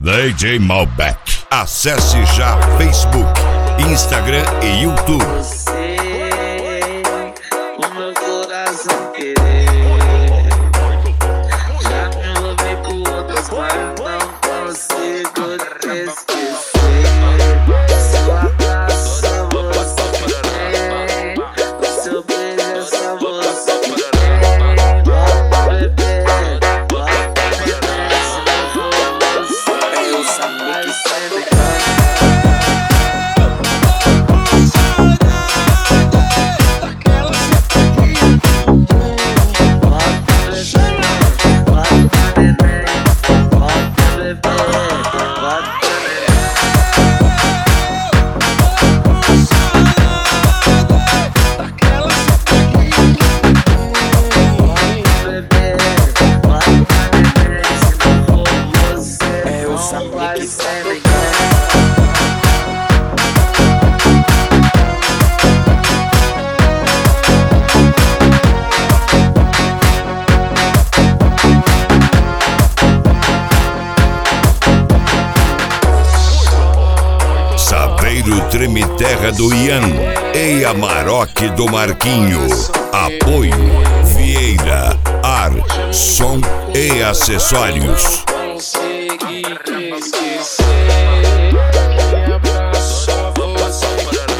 DJ Malbec. Acesse já Facebook, Instagram e YouTube. Você, o meu coração querer. Já me envolvi por outras, mas não consigo te esquecer. Seu abraço é você tem, o seu beijo é só você tem. Bebê, se não for você, eu sabia que você me ama. Saveiro Treme Terra do Ian e Amarok do Marquinho. Apoio Vieira, ar, som e acessórios. Consegui te esquecer. Me abraço, só você.